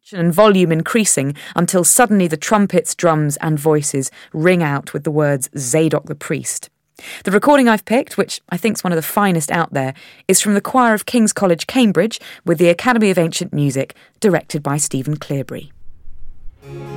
and volume increasing until suddenly the trumpets, drums and voices ring out with the words Zadok the priest. The recording I've picked, which I think is one of the finest out there, is from the choir of King's College, Cambridge, with the Academy of Ancient Music, directed by Stephen Clearbury.